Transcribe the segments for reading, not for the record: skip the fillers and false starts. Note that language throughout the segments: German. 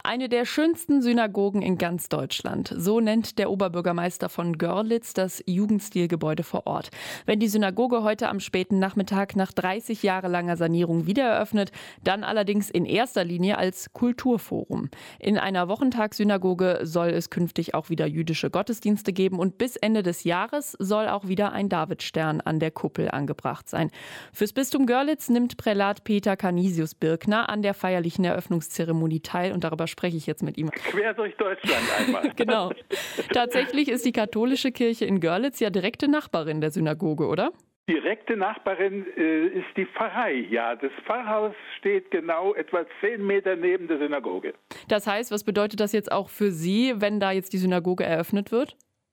Eine der schönsten Synagogen in ganz Deutschland. So nennt der Oberbürgermeister von Görlitz das Jugendstilgebäude vor Ort. Wenn die Synagoge heute am späten Nachmittag nach 30 Jahre langer Sanierung wieder eröffnet, dann allerdings in erster Linie als Kulturforum. In einer Wochentagssynagoge soll es künftig auch wieder jüdische Gottesdienste geben und bis Ende des Jahres soll auch wieder ein Davidstern an der Kuppel angebracht sein. Fürs Bistum Görlitz nimmt Prälat Peter Canisius-Birkner an der feierlichen Eröffnungszeremonie teil und darüber spreche ich jetzt mit ihm. Quer durch Deutschland einmal. Genau. Tatsächlich ist die katholische Kirche in Görlitz ja direkte Nachbarin der Synagoge, oder? Direkte Nachbarin ist die Pfarrei. Ja, das Pfarrhaus steht genau etwa 10 Meter neben der Synagoge. Das heißt, was bedeutet das jetzt auch für Sie, wenn da jetzt die Synagoge eröffnet wird?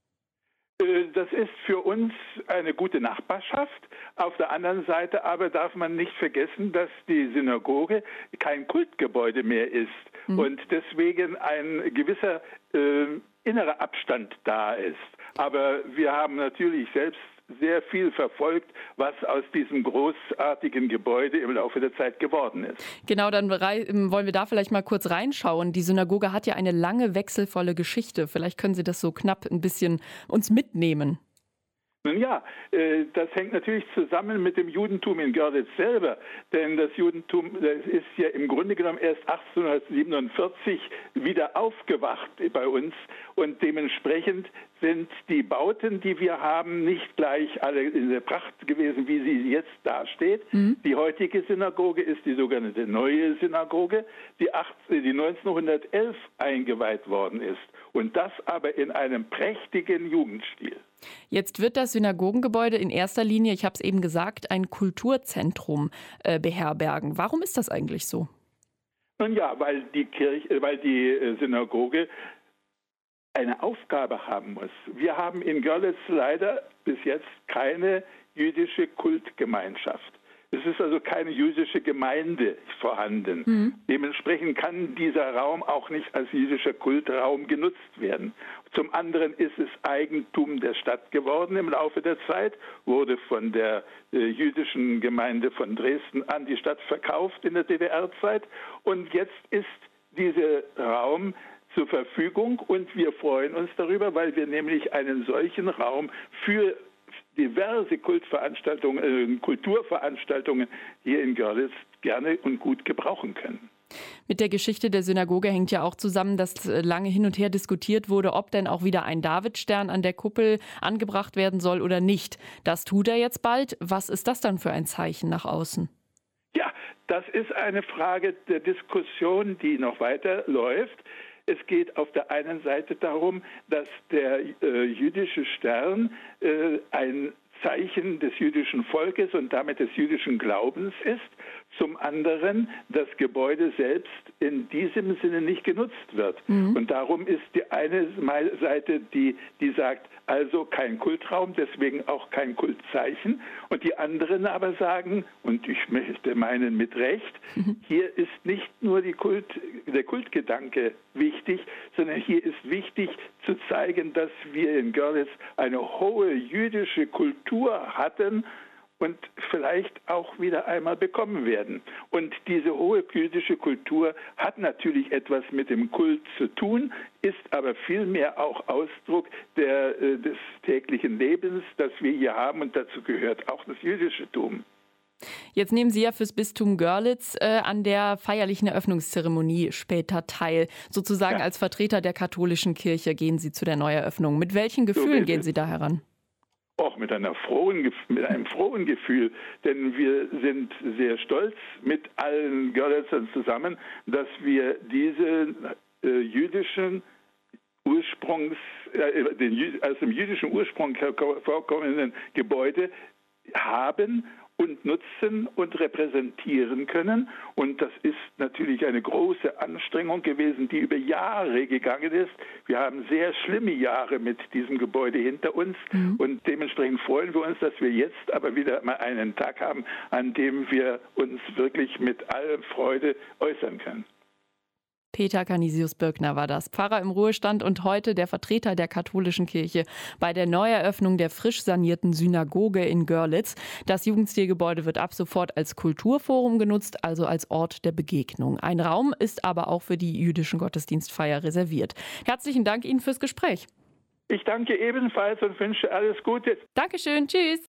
Das ist für uns eine gute Nachbarschaft. Auf der anderen Seite aber darf man nicht vergessen, dass die Synagoge kein Kultgebäude mehr ist und deswegen ein gewisser innerer Abstand da ist. Aber wir haben natürlich selbst sehr viel verfolgt, was aus diesem großartigen Gebäude im Laufe der Zeit geworden ist. Genau, dann wollen wir da vielleicht mal kurz reinschauen. Die Synagoge hat ja eine lange, wechselvolle Geschichte. Vielleicht können Sie das so knapp ein bisschen uns mitnehmen. Nun ja, das hängt natürlich zusammen mit dem Judentum in Görlitz selber, denn das Judentum das ist ja im Grunde genommen erst 1847 wieder aufgewacht bei uns und dementsprechend sind die Bauten, die wir haben, nicht gleich alle in der Pracht gewesen, wie sie jetzt dasteht. Die heutige Synagoge ist die sogenannte Neue Synagoge, die 1911 eingeweiht worden ist und das aber in einem prächtigen Jugendstil. Jetzt wird das Synagogengebäude in erster Linie, ich habe es eben gesagt, ein Kulturzentrum beherbergen. Warum ist das eigentlich so? Nun ja, weil die Synagoge eine Aufgabe haben muss. Wir haben in Görlitz leider bis jetzt keine jüdische Kultgemeinschaft. Es ist also keine jüdische Gemeinde vorhanden. Dementsprechend kann dieser Raum auch nicht als jüdischer Kultraum genutzt werden. Zum anderen ist es Eigentum der Stadt geworden im Laufe der Zeit, wurde von der jüdischen Gemeinde von Dresden an die Stadt verkauft in der DDR-Zeit. Und jetzt ist dieser Raum zur Verfügung und wir freuen uns darüber, weil wir nämlich einen solchen Raum für diverse Kulturveranstaltungen hier in Görlitz gerne und gut gebrauchen können. Mit der Geschichte der Synagoge hängt ja auch zusammen, dass lange hin und her diskutiert wurde, ob denn auch wieder ein Davidstern an der Kuppel angebracht werden soll oder nicht. Das tut er jetzt bald. Was ist das dann für ein Zeichen nach außen? Ja, das ist eine Frage der Diskussion, die noch weiter läuft. Es geht auf der einen Seite darum, dass der jüdische Stern ein Zeichen des jüdischen Volkes und damit des jüdischen Glaubens ist. Zum anderen das Gebäude selbst in diesem Sinne nicht genutzt wird. Und darum ist die eine Seite, die sagt, also kein Kultraum, deswegen auch kein Kultzeichen. Und die anderen aber sagen, und ich möchte meinen mit Recht, hier ist nicht nur der Kultgedanke wichtig, sondern hier ist wichtig zu zeigen, dass wir in Görlitz eine hohe jüdische Kultur hatten und vielleicht auch wieder einmal bekommen werden. Und diese hohe jüdische Kultur hat natürlich etwas mit dem Kult zu tun, ist aber vielmehr auch Ausdruck des täglichen Lebens, das wir hier haben und dazu gehört auch das jüdische Tum. Jetzt nehmen Sie ja fürs Bistum Görlitz an der feierlichen Eröffnungszeremonie später teil. Sozusagen als Vertreter der katholischen Kirche gehen Sie zu der Neueröffnung. Mit welchen Gefühlen gehen Sie da heran? Auch mit einem frohen Gefühl, denn wir sind sehr stolz mit allen Görlitzern zusammen, dass wir diese jüdischen aus dem jüdischen Ursprung hervorkommenden Gebäude haben und nutzen und repräsentieren können. Und das ist natürlich eine große Anstrengung gewesen, die über Jahre gegangen ist. Wir haben sehr schlimme Jahre mit diesem Gebäude hinter uns und dementsprechend freuen wir uns, dass wir jetzt aber wieder mal einen Tag haben, an dem wir uns wirklich mit aller Freude äußern können. Peter Canisius-Birkner war das, Pfarrer im Ruhestand und heute der Vertreter der katholischen Kirche bei der Neueröffnung der frisch sanierten Synagoge in Görlitz. Das Jugendstilgebäude wird ab sofort als Kulturforum genutzt, also als Ort der Begegnung. Ein Raum ist aber auch für die jüdischen Gottesdienstfeier reserviert. Herzlichen Dank Ihnen fürs Gespräch. Ich danke ebenfalls und wünsche alles Gute. Dankeschön, tschüss.